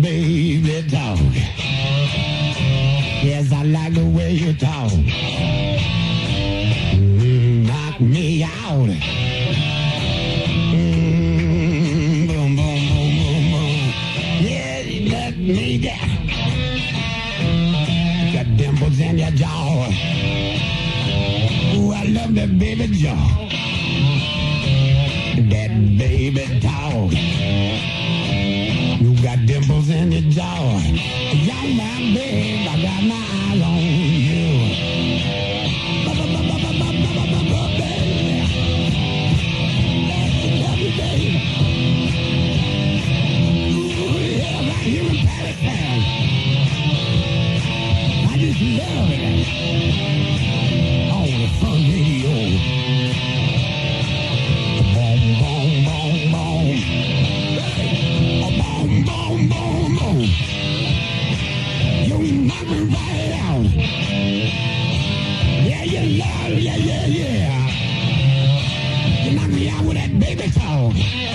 baby talk. Yes, I like the way you talk. Knock me out. Boom, boom, boom, boom, boom. Yeah, you knock me down. Got dimples in your jaw. Ooh, I love that baby jaw. That baby talk. You got dimples in your jaw. Young man, babe, I got my eyes on you. Love you, babe. Ooh, yeah, right here in Palestine. I just love it. On the front radio. Boom, boom, boom, boom. Boom, boom, boom, boom. You knock me right out. Yeah, you love, yeah, yeah, yeah. You knock me out with that baby talk.